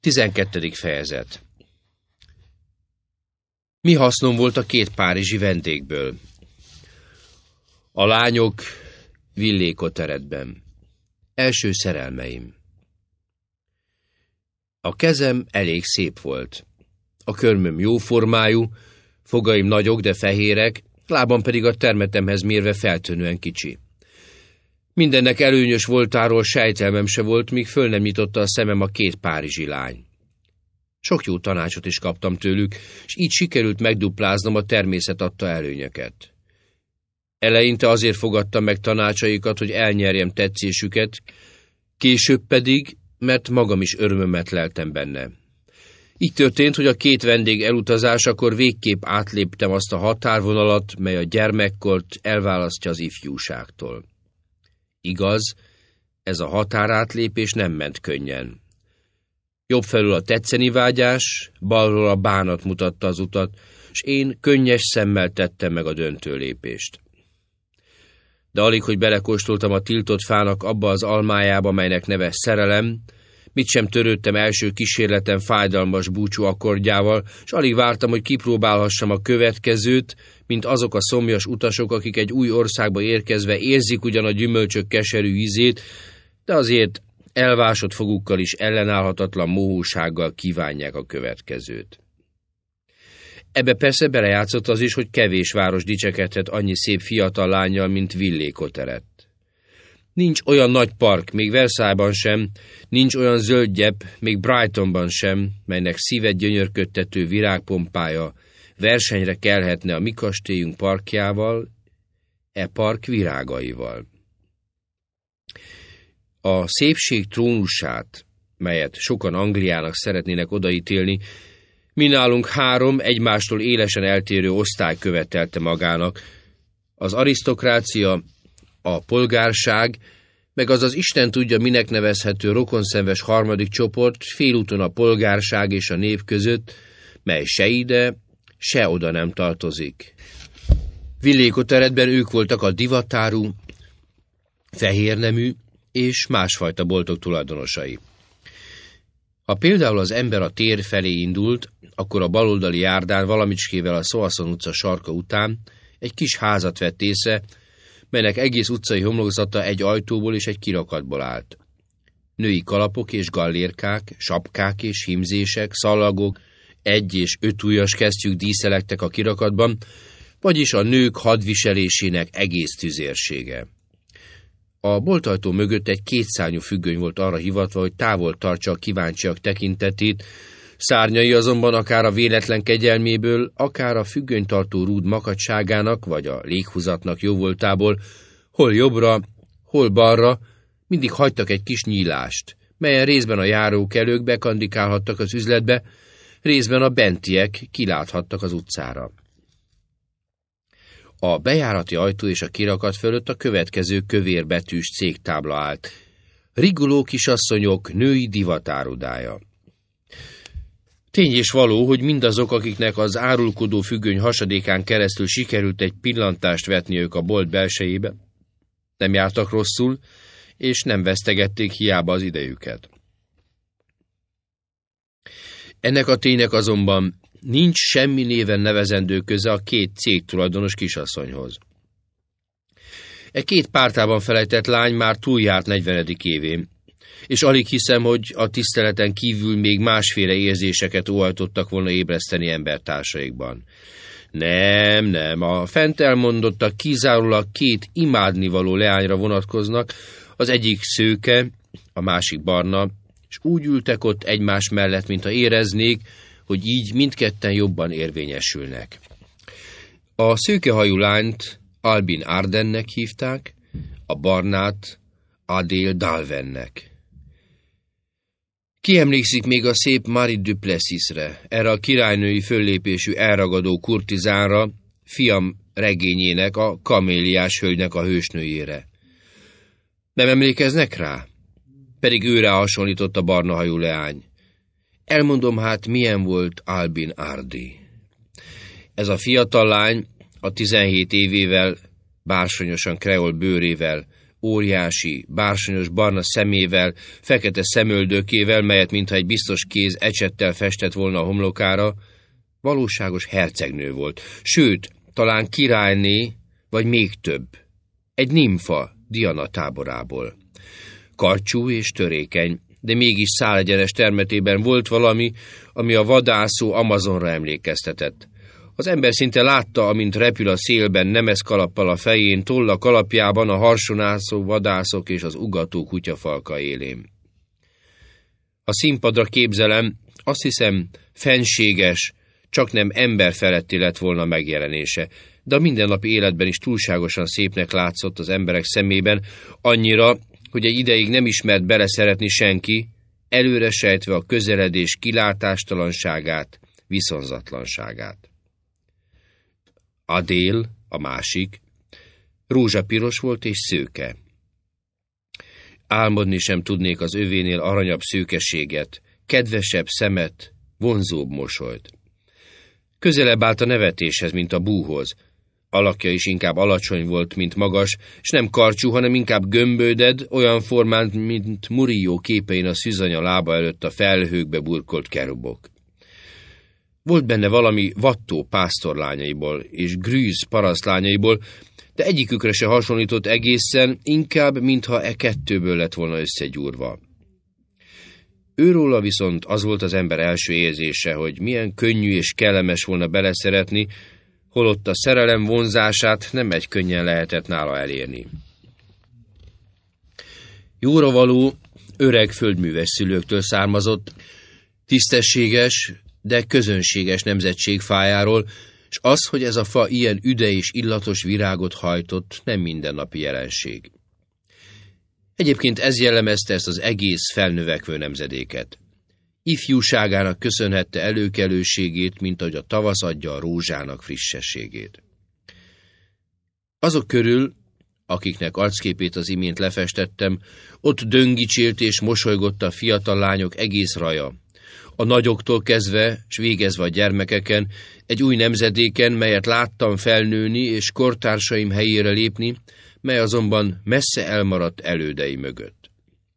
12. fejezet. Mi hasznom volt a két párizsi vendégből? A lányok Villékoteretben. Első szerelmeim. A kezem elég szép volt. A körmöm jóformájú, fogaim nagyok, de fehérek, lábam pedig a termetemhez mérve feltűnően kicsi. Mindennek előnyös voltáról sejtelmem se volt, míg föl nem nyitotta a szemem a két párizsi lány. Sok jó tanácsot is kaptam tőlük, és így sikerült megdupláznom a természet adta előnyöket. Eleinte azért fogadtam meg tanácsaikat, hogy elnyerjem tetszésüket, később pedig, mert magam is örömömet leltem benne. Így történt, hogy a két vendég elutazásakor végképp átléptem azt a határvonalat, mely a gyermekkort elválasztja az ifjúságtól. Igaz, ez a határátlépés nem ment könnyen. Jobb felül a tetszeni vágyás, balról a bánat mutatta az utat, s én könnyes szemmel tettem meg a döntő lépést. De alig, hogy belekóstoltam a tiltott fának abba az almájába, melynek neve szerelem, mit sem törődtem első kísérletem fájdalmas búcsú akkordjával, s alig vártam, hogy kipróbálhassam a következőt, mint azok a szomjas utasok, akik egy új országba érkezve érzik ugyan a gyümölcsök keserű ízét, de azért elvásott fogukkal is ellenállhatatlan mohósággal kívánják a következőt. Ebbe persze belejátszott az is, hogy kevés város dicsekedhet annyi szép fiatal lánnyal, mint Villékoteret. Nincs olyan nagy park, még Versailles-ban sem, nincs olyan zöld gyepp, még Brightonban sem, melynek szívet gyönyörködtető virágpompája versenyre kelhetne a mi kastélyunk parkjával, e park virágaival. A szépség trónusát, melyet sokan Angliának szeretnének odaítélni, mi nálunk 3 egymástól élesen eltérő osztály követelte magának: az arisztokrácia, a polgárság, meg az Isten tudja minek nevezhető rokonszenves harmadik csoport félúton a polgárság és a nép között, mely se ide, se oda nem tartozik. Villékoteretben ők voltak a divatárú, fehérnemű és másfajta boltok tulajdonosai. Ha például az ember a tér felé indult, akkor a baloldali járdán valamicskével a Soissons utca sarka után egy kis házat vett észre, melynek egész utcai homlokzata egy ajtóból és egy kirakatból állt. Női kalapok és gallérkák, sapkák és hímzések, szallagok, 1- és 5 ujjas kesztyűk díszelektek a kirakatban, vagyis a nők hadviselésének egész tüzérsége. A boltajtó mögött egy kétszárnyú függöny volt arra hivatva, hogy távol tartsa a kíváncsiak tekintetét, szárnyai azonban akár a véletlen kegyelméből, akár a függönytartó rúd makacságának vagy a léghúzatnak jóvoltából, hol jobbra, hol balra mindig hagytak egy kis nyílást, melyen részben a járókelők bekandikálhattak az üzletbe, részben a bentiek kiláthattak az utcára. A bejárati ajtó és a kirakat fölött a következő kövérbetűs cégtábla állt: Rigoló kisasszonyok női divatárudája. Tény és való, hogy mindazok, akiknek az árulkodó függöny hasadékán keresztül sikerült egy pillantást vetniük a bolt belsejébe, nem jártak rosszul, és nem vesztegették hiába az idejüket. Ennek a ténynek azonban nincs semmi néven nevezendő köze a két cégtulajdonos kisasszonyhoz. E két pártában felejtett lány már túljárt 40. évén, és alig hiszem, hogy a tiszteleten kívül még másféle érzéseket óhajtottak volna ébreszteni embertársaikban. Nem, a fent elmondottak kizárólag 2 imádnivaló leányra vonatkoznak, az egyik szőke, a másik barna, és úgy ültek ott egymás mellett, mintha éreznék, hogy így mindketten jobban érvényesülnek. A szőkehajú lányt Albin Ardennek hívták, a barnát Adél Dalvennek. Ki emlékszik még a szép Marie Duplessisre, erre a királynői föllépésű elragadó kurtizánra, fiam regényének, a Kaméliás hölgynek a hősnőjére? Nem emlékeznek rá? Pedig őre hasonlított a barnahajú leány. Elmondom hát, milyen volt Albin Ardi. Ez a fiatal lány a 17 évével, bársonyosan kreol bőrével, óriási, bársonyos barna szemével, fekete szemöldökével, melyet mintha egy biztos kéz ecsettel festett volna a homlokára, valóságos hercegnő volt, sőt, talán királyné, vagy még több. Egy nimfa Diana táborából. Karcsú és törékeny, de mégis szálegyenes termetében volt valami, ami a vadászó Amazonra emlékeztetett. Az ember szinte látta, amint repül a szélben nemes kalappal a fején, tolla kalapjában a harsonászó vadászok és az ugató kutyafalka élén. A színpadra képzelem, azt hiszem, fenséges, csaknem ember feletti lett volna megjelenése, de a mindennapi életben is túlságosan szépnek látszott az emberek szemében, annyira, hogy egy ideig nem ismert beleszeretni senki, előre sejtve a közeledés kilátástalanságát, viszonzatlanságát. Adél, a másik, rózsapiros volt és szőke. Álmodni sem tudnék az övénél aranyabb szőkeséget, kedvesebb szemet, vonzóbb mosolyt. Közelebb állt a nevetéshez, mint a búhoz. Alakja is inkább alacsony volt, mint magas, s nem karcsú, hanem inkább gömbölded, olyan formán, mint Murillo képein a szűzanya lába előtt a felhőkbe burkolt kerubok. Volt benne valami Vattó pásztorlányaiból és Grűz parasztlányaiból, de egyikükre se hasonlított egészen, inkább, mintha e kettőből lett volna összegyúrva. Őróla viszont az volt az ember első érzése, hogy milyen könnyű és kellemes volna beleszeretni, holott a szerelem vonzását nem egy könnyen lehetett nála elérni. Jóravaló, öreg földműves szülőktől származott, tisztességes, de közönséges nemzetség fájáról, s az, hogy ez a fa ilyen üde és illatos virágot hajtott, nem mindennapi jelenség. Egyébként ez jellemezte ezt az egész felnövekvő nemzedéket. Ifjúságának köszönhette előkelőségét, mint ahogy a tavasz adja a rózsának frissességét. Azok körül, akiknek arcképét az imént lefestettem, ott döngicsélt és mosolygott a fiatal lányok egész raja. A nagyoktól kezdve, s végezve a gyermekeken, egy új nemzedéken, melyet láttam felnőni és kortársaim helyére lépni, mely azonban messze elmaradt elődei mögött.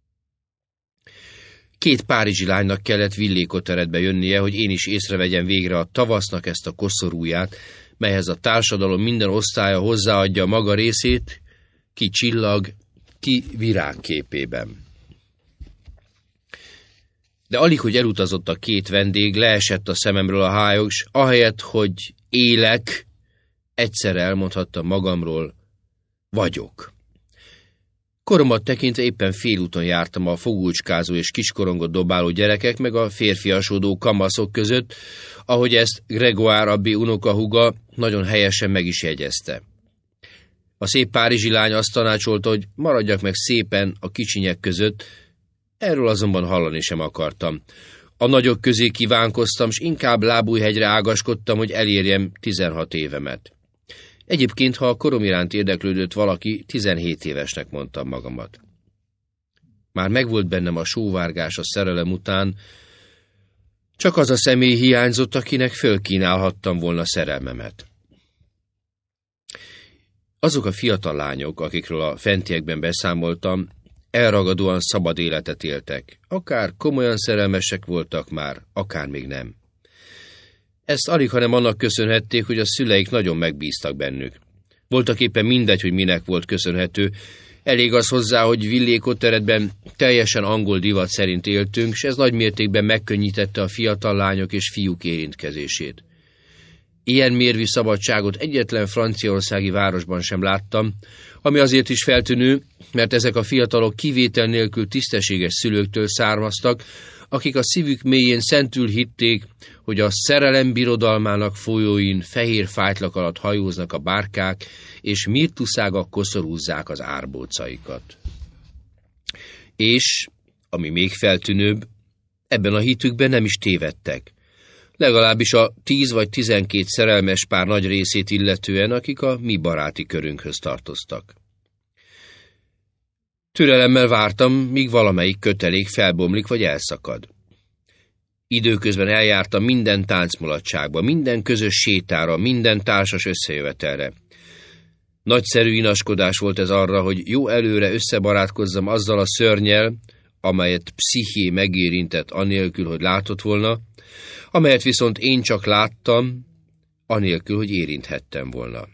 2 párizsi lánynak kellett villékoteredbe jönnie, hogy én is észrevegyem végre a tavasznak ezt a koszorúját, melyhez a társadalom minden osztálya hozzáadja maga részét, ki csillag, ki virágképében. De alig, hogy elutazott a 2 vendég, leesett a szememről a hályog, s ahelyett, hogy élek, egyszerre elmondhattam magamról, vagyok. Koromat tekintve éppen félúton jártam a fogulcskázó és kiskorongot dobáló gyerekek meg a férfiasodó kamaszok között, ahogy ezt Gregoire abbé unokahúga nagyon helyesen meg is jegyezte. A szép párizsi lány azt tanácsolta, hogy maradjak meg szépen a kicsinyek között, erről azonban hallani sem akartam. A nagyok közé kívánkoztam, s inkább Lábújhegyre ágaskodtam, hogy elérjem 16 évemet. Egyébként, ha a korom iránt érdeklődött valaki, 17 évesnek mondtam magamat. Már megvolt bennem a sóvárgás a szerelem után, csak az a személy hiányzott, akinek fölkínálhattam volna szerelmemet. Azok a fiatal lányok, akikről a fentiekben beszámoltam, elragadóan szabad életet éltek. Akár komolyan szerelmesek voltak már, akár még nem. Ezt alig, hanem annak köszönhették, hogy a szüleik nagyon megbíztak bennük. Voltak éppen mindegy, hogy minek volt köszönhető. Elég az hozzá, hogy villékoteredben teljesen angol divat szerint éltünk, s ez nagy mértékben megkönnyítette a fiatal lányok és fiúk érintkezését. Ilyen mérvű szabadságot egyetlen franciaországi városban sem láttam, ami azért is feltűnő, mert ezek a fiatalok kivétel nélkül tisztességes szülőktől származtak, akik a szívük mélyén szentül hitték, hogy a szerelem birodalmának folyóin fehér fájtlak alatt hajóznak a bárkák, és mirtuszágak koszorúzzák az árbócaikat. És, ami még feltűnőbb, ebben a hitükben nem is tévedtek. Legalábbis a 10 vagy 12 szerelmes pár nagy részét illetően, akik a mi baráti körünkhöz tartoztak. Türelemmel vártam, míg valamelyik kötelék felbomlik vagy elszakad. Időközben eljártam minden táncmulatságba, minden közös sétára, minden társas összejövetelre. Nagyszerű inaskodás volt ez arra, hogy jó előre összebarátkozzam azzal a szörnnyel, amelyet psziché megérintett anélkül, hogy látott volna, amelyet viszont én csak láttam, anélkül, hogy érinthettem volna.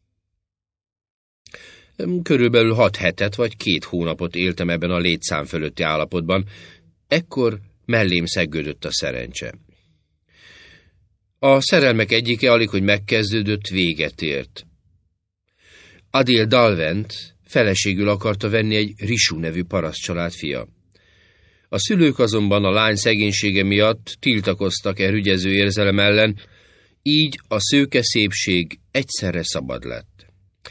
Körülbelül 6 hetet vagy 2 hónapot éltem ebben a létszám fölötti állapotban, ekkor mellém szeggődött a szerencse. A szerelmek egyike alig, hogy megkezdődött, véget ért. Adél Dalvent feleségül akarta venni egy Risú nevű parasztcsalád fia. A szülők azonban a lány szegénysége miatt tiltakoztak rügyező érzelem ellen, így a szőke szépség egyszerre szabad lett.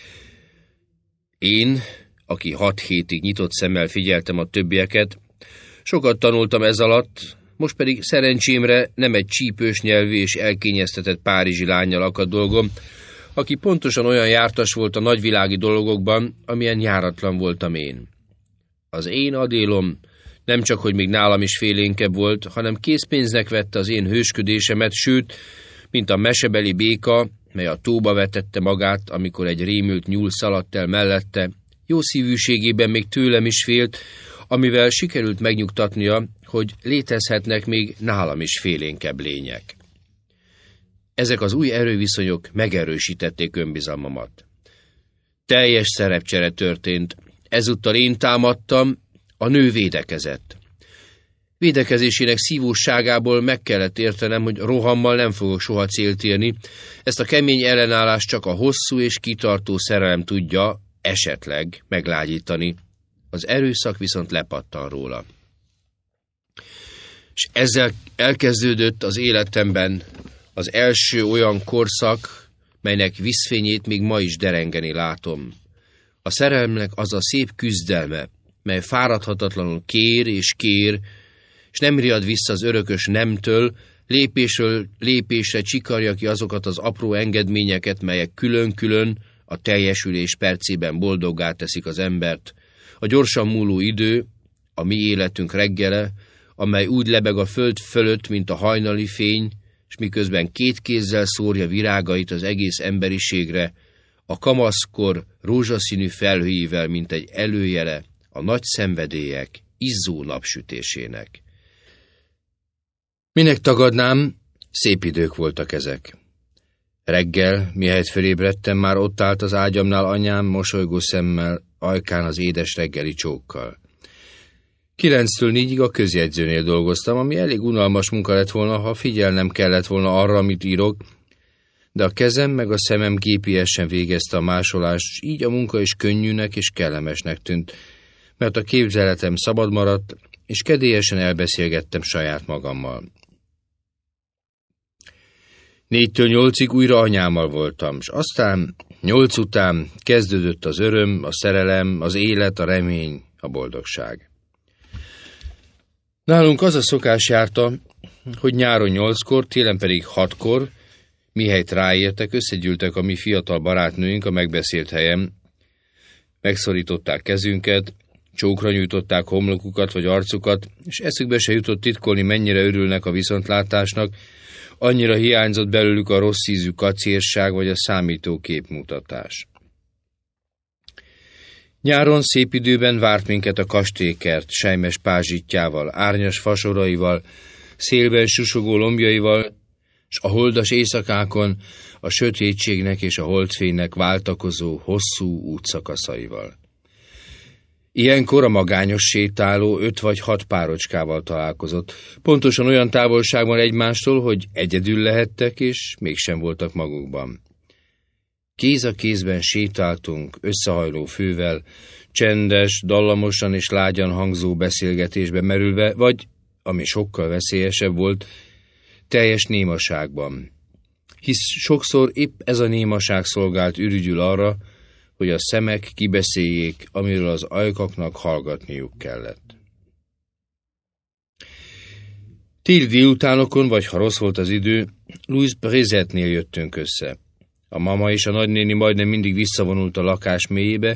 Én, aki 6 hétig nyitott szemmel figyeltem a többieket, sokat tanultam ez alatt, most pedig szerencsémre nem egy csípős nyelvű és elkényeztetett párizsi lánnyal akadt dolgom, aki pontosan olyan jártas volt a nagyvilági dolgokban, amilyen járatlan voltam én. Az én Adélom nem csak, hogy még nálam is félénkebb volt, hanem készpénznek vette az én hősködésemet, sőt, mint a mesebeli béka, mely a tóba vetette magát, amikor egy rémült nyúl szaladt el mellette, jó szívűségében még tőlem is félt, amivel sikerült megnyugtatnia, hogy létezhetnek még nálam is félénkebb lények. Ezek az új erőviszonyok megerősítették önbizalmamat. Teljes szerepcsere történt, ezúttal én támadtam, a nő védekezett. Védekezésének szívóságából meg kellett értenem, hogy rohammal nem fogok soha célt érni, ezt a kemény ellenállást csak a hosszú és kitartó szerelem tudja esetleg meglágyítani. Az erőszak viszont lepattan róla. És ezzel elkezdődött az életemben az első olyan korszak, melynek vízfényét még ma is derengeni látom. A szerelemnek az a szép küzdelme, mely fáradhatatlanul kér, és nem riad vissza az örökös nemtől, lépésről lépésre csikarja ki azokat az apró engedményeket, melyek külön-külön a teljesülés percében boldoggá teszik az embert. A gyorsan múló idő, a mi életünk reggele, amely úgy lebeg a föld fölött, mint a hajnali fény, és miközben 2 kézzel szórja virágait az egész emberiségre, a kamaszkor rózsaszínű felhőivel, mint egy előjele a nagy szenvedélyek izzó napsütésének. Minek tagadnám, szép idők voltak ezek. Reggel, mihelyt felébredtem, már ott állt az ágyamnál anyám mosolygó szemmel, ajkán az édes reggeli csókkal. 9-től 4-ig a közjegyzőnél dolgoztam, ami elég unalmas munka lett volna, ha figyelnem kellett volna arra, amit írok, de a kezem meg a szemem gépiesen végezte a másolást, és így a munka is könnyűnek és kellemesnek tűnt, mert a képzeletem szabad maradt, és kedélyesen elbeszélgettem saját magammal. 4-től 8-ig újra anyámmal voltam, és aztán 8 után kezdődött az öröm, a szerelem, az élet, a remény, a boldogság. Nálunk az a szokás járta, hogy nyáron 8-kor, télen pedig 6-kor, mihelyt ráértek, összegyűltek a mi fiatal barátnőink a megbeszélt helyen, megszorították kezünket, csókra nyújtották homlokukat vagy arcukat, és eszükbe se jutott titkolni, mennyire örülnek a viszontlátásnak, annyira hiányzott belőlük a rossz ízű kacérság vagy a számítógépmutatás. Nyáron szép időben várt minket a kastélykert selymes pázsitjával, árnyas fasoraival, szélben susogó lombjaival, s a holdas éjszakákon a sötétségnek és a holdfénynek váltakozó hosszú útszakaszaival. Ilyenkor a magányos sétáló 5 vagy 6 párocskával találkozott, pontosan olyan távolságban egymástól, hogy egyedül lehettek, és mégsem voltak magukban. Kéz a kézben sétáltunk, összehajló fővel, csendes, dallamosan és lágyan hangzó beszélgetésbe merülve, vagy, ami sokkal veszélyesebb volt, teljes némaságban. Hisz sokszor épp ez a némaság szolgált ürügyül arra, hogy a szemek kibeszéljék, amiről az ajkaknak hallgatniuk kellett. Téli délutánokon, vagy ha rossz volt az idő, Louise Brézetnél jöttünk össze. A mama és a nagynéni majdnem mindig visszavonult a lakás mélyébe,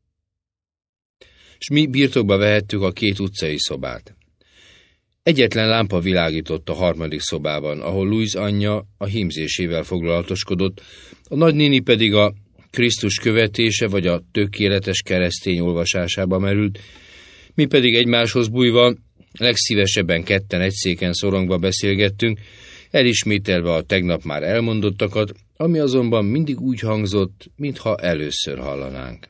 s mi birtokba vehettük a 2 utcai szobát. Egyetlen lámpa világított a 3. szobában, ahol Louise anyja a hímzésével foglalatoskodott, a nagynéni pedig a Krisztus követése vagy a tökéletes keresztény olvasásába merült, mi pedig egymáshoz bújva legszívesebben ketten egy széken szorongva beszélgettünk, elismételve a tegnap már elmondottakat, ami azonban mindig úgy hangzott, mintha először hallanánk.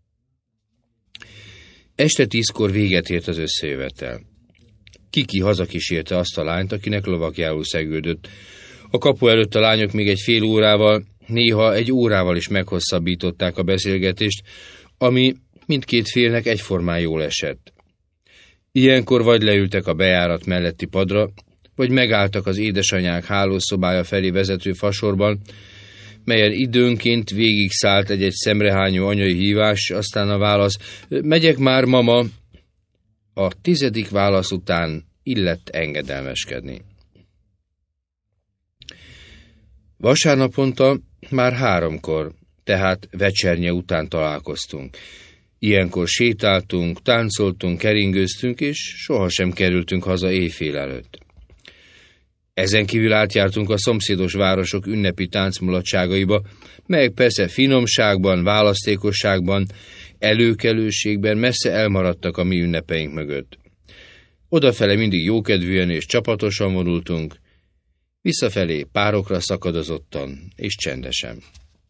Este 10-kor véget ért az összejövetel. Kiki hazakísérte azt a lányt, akinek lovagjául szegődött. A kapu előtt a lányok még egy fél órával, néha egy órával is meghosszabbították a beszélgetést, ami mindkét félnek egyformán jól esett. Ilyenkor vagy leültek a bejárat melletti padra, vagy megálltak az édesanyák hálószobája felé vezető fasorban, melyen időnként végig szállt egy-egy szemrehányó anyai hívás, aztán a válasz, megyek már, mama, a 10. válasz után illett engedelmeskedni. Vasárnaponta már 3-kor, tehát vecsernye után találkoztunk. Ilyenkor sétáltunk, táncoltunk, keringőztünk, és sohasem kerültünk haza éjfél előtt. Ezen kívül átjártunk a szomszédos városok ünnepi táncmulatságaiba, melyek persze finomságban, választékosságban, előkelőségben messze elmaradtak a mi ünnepeink mögött. Odafele mindig jókedvűen és csapatosan vonultunk, visszafelé párokra szakadozottan és csendesen.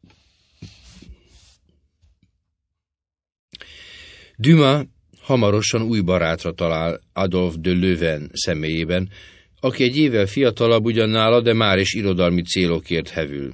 Dumas hamarosan új barátra talál Adolphe de Leuven személyében, aki egy évvel fiatalabb ugyannála, de már is irodalmi célokért hevül.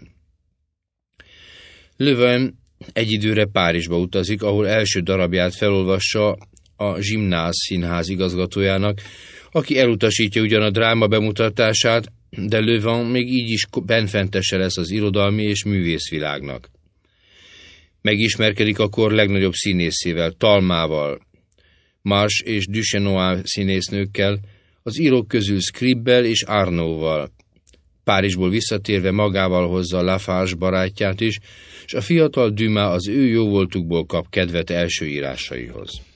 Leuven egy időre Párizsba utazik, ahol első darabját felolvassa a Gymnase színház igazgatójának, aki elutasítja ugyan a dráma bemutatását, de Leuven még így is benfentese lesz az irodalmi és művészvilágnak. Megismerkedik a kor legnagyobb színészével, Talmával, Marche és Duchesnoy színésznőkkel, az írók közül Scribbel és Arnaudval. Párizsból visszatérve magával hozza Lafarge barátját is, és a fiatal Dumas az ő jóvoltukból kap kedvet első írásaihoz.